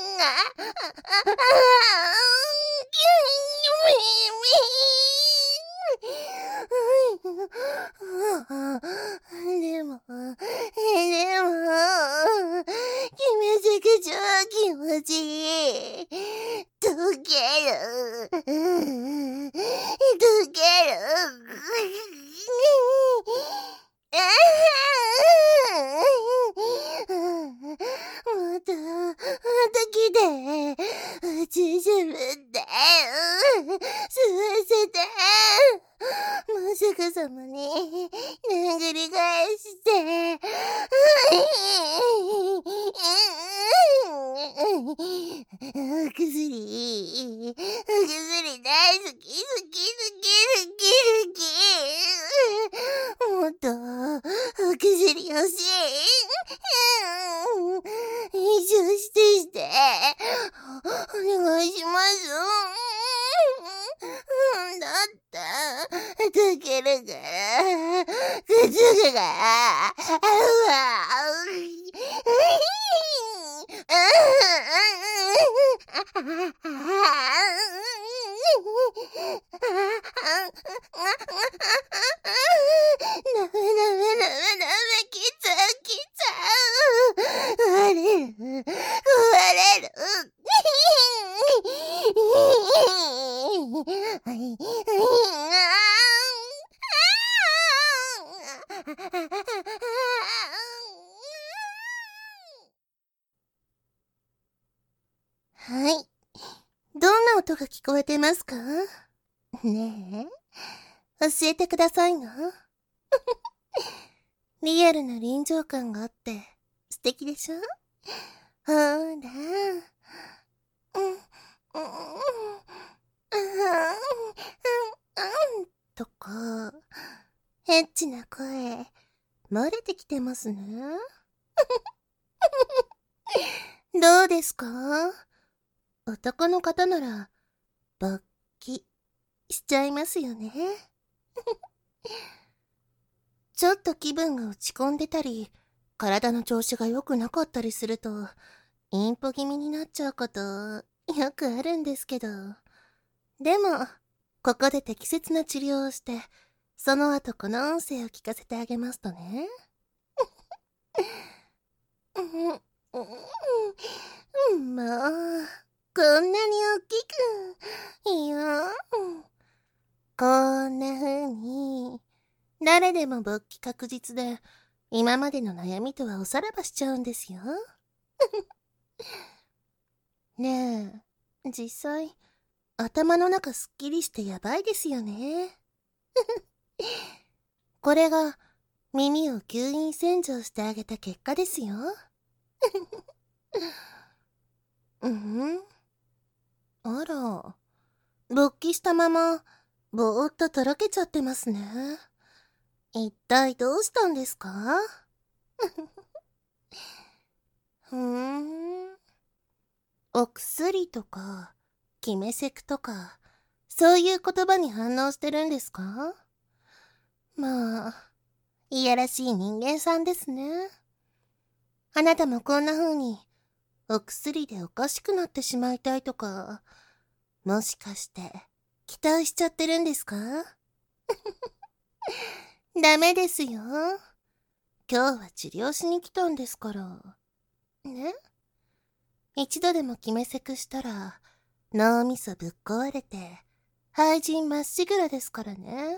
めちゃくちゃ気持ちいい。溶ける。溶ける。また来て、縮めて、吸わせて、まさか様に殴り返して、お薬大好き好き好き好き好き。もっとお薬欲しい。一生してお願いします。だって溶けるからくっつくからきちゃう壊れるはい。どんな音が聞こえてますか？ねえ、教えてくださいな。リアルな臨場感があって素敵でしょ？ほら。とか、エッチな声、漏れてきてますね。どうですか？男の方なら、勃起しちゃいますよね。ちょっと気分が落ち込んでたり、体の調子が良くなかったりすると、インポ気味になっちゃうことよくあるんですけど。でも、ここで適切な治療をして、その後この音声を聞かせてあげますとね。もう、こんなに大きく、いや、こんな風に、誰でも勃起確実で、今までの悩みとはおさらばしちゃうんですよ。ねえ、実際、頭の中すっきりしてやばいですよね。これが、耳を吸引洗浄してあげた結果ですよ。あら、勃起したまま、ぼーっととろけちゃってますね。一体どうしたんですか？お薬とか、決めセクとか、そういう言葉に反応してるんですか？まあ、いやらしい人間さんですね。あなたもこんな風に、お薬でおかしくなってしまいたいとか、もしかして、期待しちゃってるんですか？ダメですよ。今日は治療しに来たんですから。ね？一度でも決めセクしたら、脳みそぶっ壊れて、廃人まっしぐらですからね。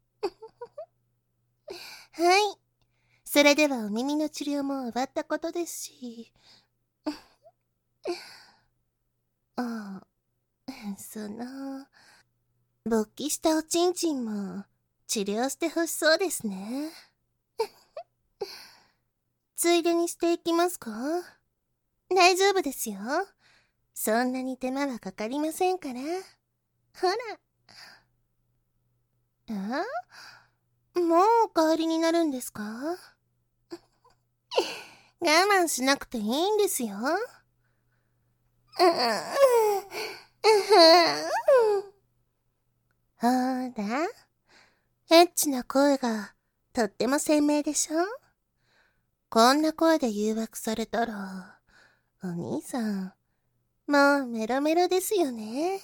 はい。それではお耳の治療も終わったことですし。ああ、勃起したおちんちんも治療してほしそうですね。ついでにしていきますか？大丈夫ですよ。そんなに手間はかかりませんから。ほら。もうお帰りになるんですか？我慢しなくていいんですよ。ほら、エッチな声がとっても鮮明でしょ？こんな声で誘惑されたら、お兄さん、 もうメロメロですよね。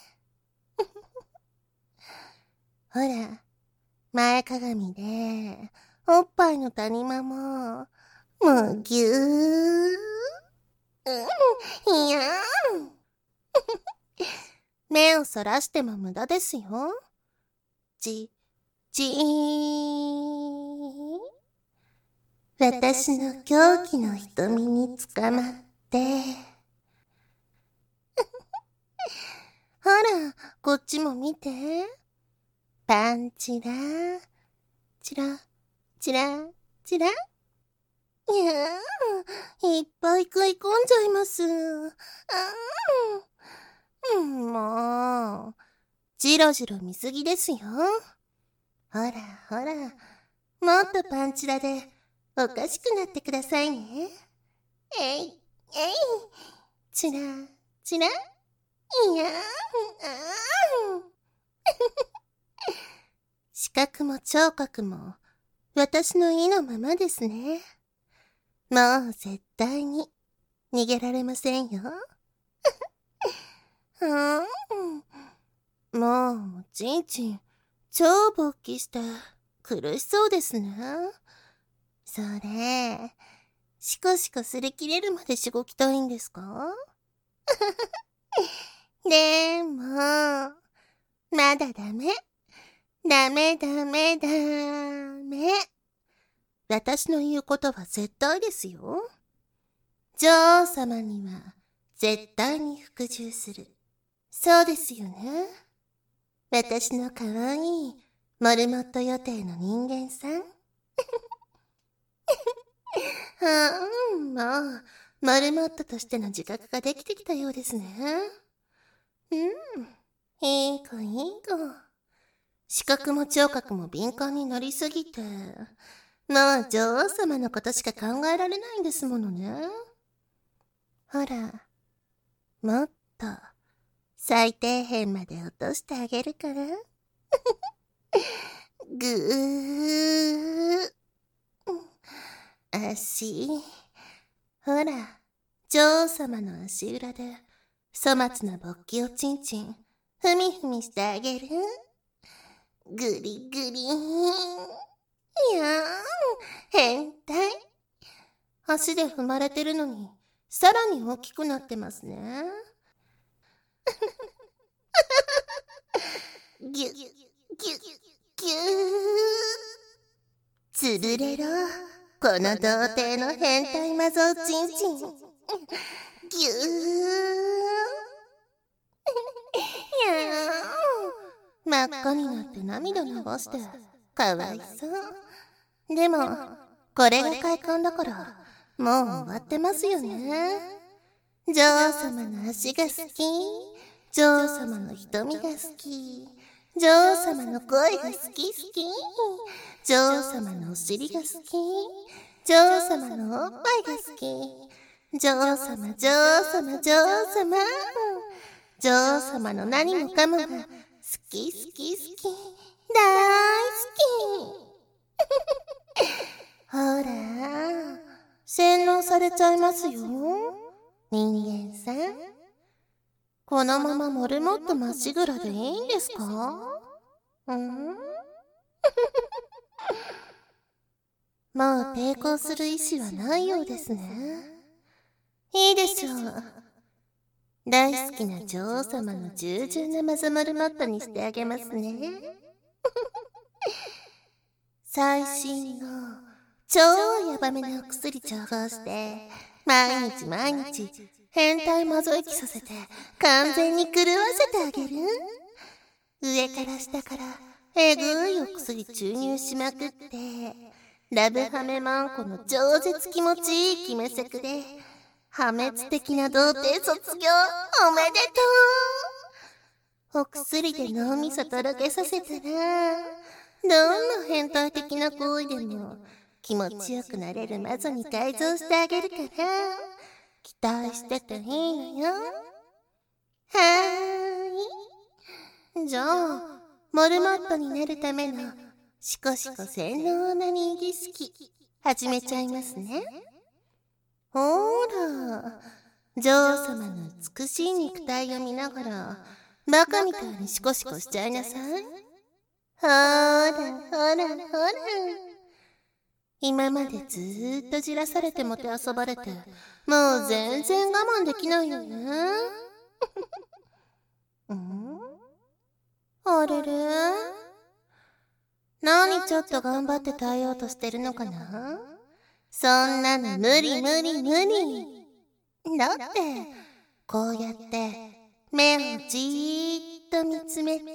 ほら、前かがみで、おっぱいの谷間も、もうぎゅー。いやー。目をそらしても無駄ですよ。じー。私の狂気の瞳につかまって。ほら、こっちも見て。パンチラ、チラ、チラ、チラ。いやー、いっぱい食い込んじゃいます。もう、じろじろ見すぎですよ。ほらほら、もっとパンチラでおかしくなってくださいね。えい、えい、チラ、チラ、いや視覚も聴覚も私の意のままですね。もう絶対に逃げられませんよ。もう、ちんちん、超勃起して苦しそうですね。それ、シコシコ擦り切れるまでしごきたいんですか？でも、まだダメ。ダメダメダメ。私の言うことは絶対ですよ。女王様には絶対に服従する。そうですよね。私の可愛いモルモット予定の人間さん。もう、モルモットとしての自覚ができてきたようですね。いい子いい子。視覚も聴覚も敏感になりすぎて、もう女王様のことしか考えられないんですものね。ほら、もっと最底辺まで落としてあげるから。ぐー。足。ほら、女王様の足裏で、粗末な勃起をちんちん、ふみふみしてあげる。ぐりぐりーん。いやーん、変態。足で踏まれてるのに、さらに大きくなってますね。ぎゅ、ぎゅ、ぎゅ、ぎゅー。つぶれろ。この童貞の変態マゾちんちん。ぎゅー。いやー。真っ赤になって涙流して、かわいそう。でも、これが快感だから、もう終わってますよね。女王様の足が好き。女王様の瞳が好き。女王様の声が好き好き。女王様のお尻が好き。女王様のおっぱいが好き。女王様、女王様、女王様。女王様の何もかもが好き好き好き。大好き。ほら、洗脳されちゃいますよ。人間さん。このままモルモットまっしぐらでいいんですか？もう抵抗する意志はないようですね。いいでしょう。大好きな女王様の従順なマザモルモットにしてあげますね。最新の超ヤバめなお薬調合して、毎日毎日変態マゾ息させて完全に狂わせてあげる。上から下からえぐいお薬注入しまくって、ラブハメマンコの超絶気持ちいい決めセクで、破滅的な童貞卒業おめでとう。お薬で脳みそとろけさせたら、どんな変態的な行為でも気持ちよくなれるマゾに改造してあげるから、期待してていいのよ。はーい。じゃあ、モルモットになるためのシコシコ洗脳な人儀式、始めちゃいますね。ほーら、 女王様の美しい肉体を見ながら、バカみたいにシコシコしちゃいなさい。ほら、ほら、ほら。今までずーっとじらされてもて遊ばれて、もう全然我慢できないよね。あれれ？何ちょっと頑張って耐えようとしてるのかな？そんなの無理無理無理。だって、こうやって目をじーっと見つめて、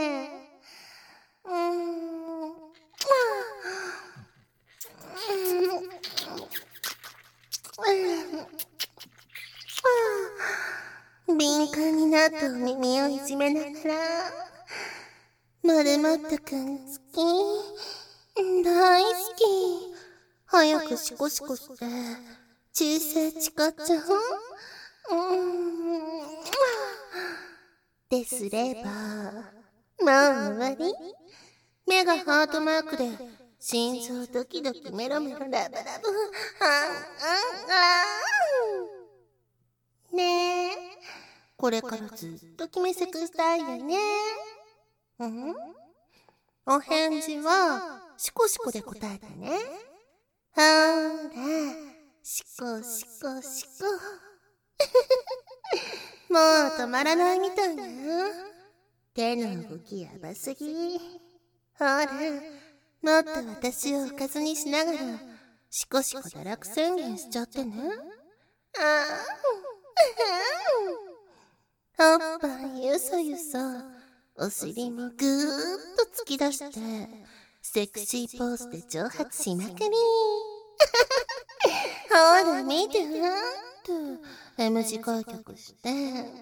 敏感になったお耳をいじめながら、マルモットくん好き、大好き、早くシコシコして忠誠誓っちゃう。ですればもう終わり。目がハートマークで心臓ドキドキメロメロラブラブ、ねえ、これからずっと決めセクしたいよね。お返事はシコシコで答えてね。ほーら、シコシコシコ。もう止まらないみたいな。手の動きやばすぎ。ほら、もっと私をおかずにしながら、シコシコ堕落宣言しちゃってね。おっぱいゆそゆそ、お尻もぐーっと突き出して、セクシーポーズで蒸発しまくり。ほら見てと M 字開脚して、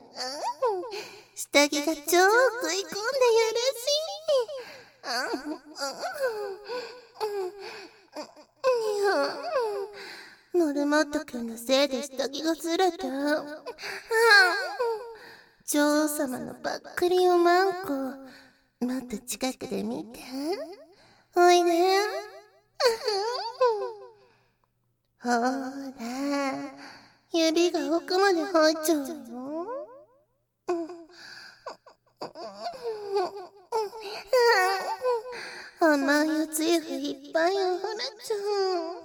下着が超食い込んでやるし、モルモットくんのせいで下着がずれた。女王様のばっくりおまんこ、もっと近くで見て。おいで。ほら、指が奥まで入っちゃうよ。甘いおつゆがいっぱい溢れちゃう。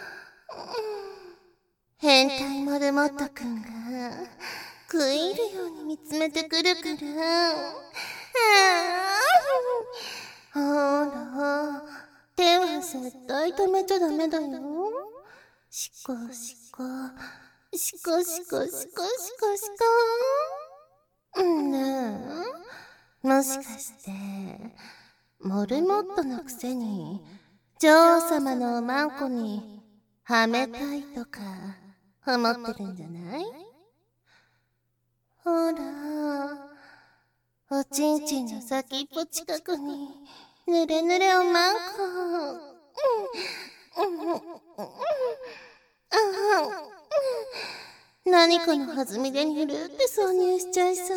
変態モルモットくんが食い入るように見つめてくるから。ほら、手は絶対止めちゃダメだよ。シコシコ、シコシコシコシコシコ。ねえ、もしかしてモルモットのくせに女王様のおまんこにはめたいとか思ってるんじゃない？ほら、おちんちんの先っぽ近くにぬれぬれおまんこ。何かの弾みでにゅるって挿入しちゃいそう。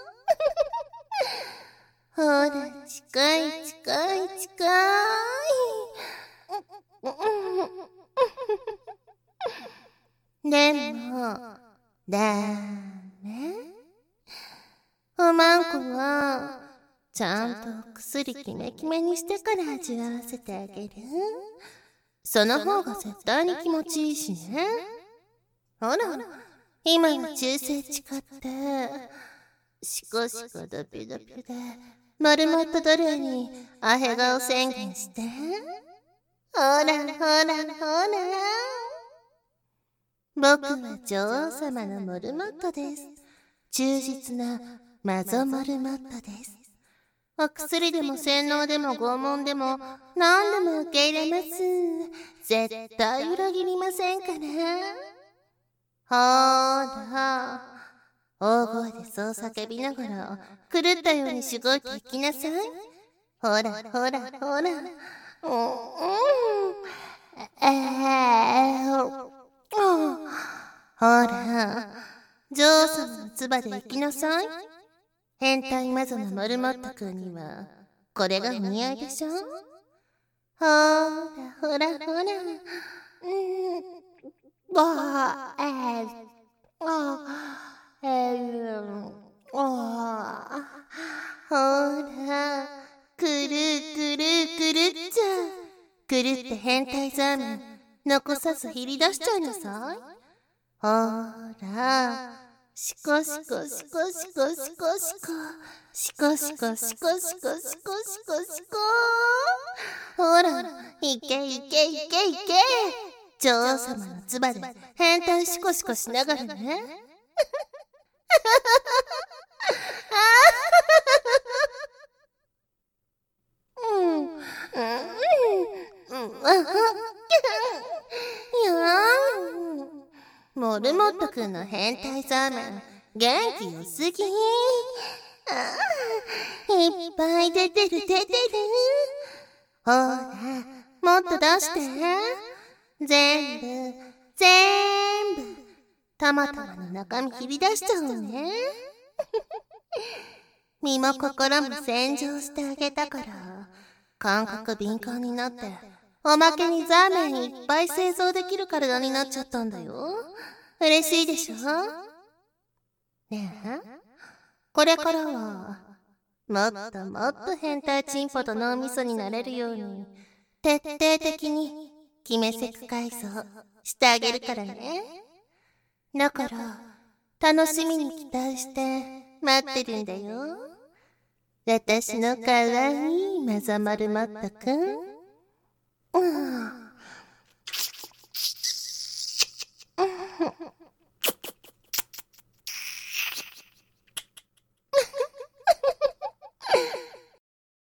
ほら、近い近い近い。でも、ダメ。おまんこは、ちゃんと薬キメキメにしてから味わわせてあげる。その方が絶対に気持ちいいしね。ほら、今は忠誠誓って、シコシコドピドピで、モルモット奴隷にアヘ顔宣言して。ほらほらほら。僕は女王様のモルモットです。忠実なマゾモルモットです。お薬でも洗脳でも拷問でも何でも受け入れます。絶対裏切りませんから。ほら、大声でそう叫びながら狂ったようにしごいていきなさい。ほらほらほら。ほら、女王様の唾で行きなさい。変態マゾのモルモットくんにはこれがお似合いでしょ。ほらほらほら。 ほら、くるくるくるっちゃ。くるって変態ザーメン、残さず切り出しちゃいなさい。ほら、シコシコシコシコシコシコ。シコシコシコシコシコシコシコ。ほら、いけいけいけいけ。女王様の唾で変態シコシコしながらね。モルモットくんの変態ザーメン、元気よすぎ。いっぱい出てる出てる。ほら、もっと出して。全部、たまたまの中身切り出しちゃうのね。身も心も洗浄してあげたから、感覚敏感になって、おまけにザーメンいっぱい製造できる体になっちゃったんだよ。嬉しいでしょ？ねえ、これからは、もっともっと変態チンポと脳みそになれるように、徹底的に決めセク改造してあげるからね。だから、楽しみに期待して待ってるんだよ。私のかわいいマザマルマットくん。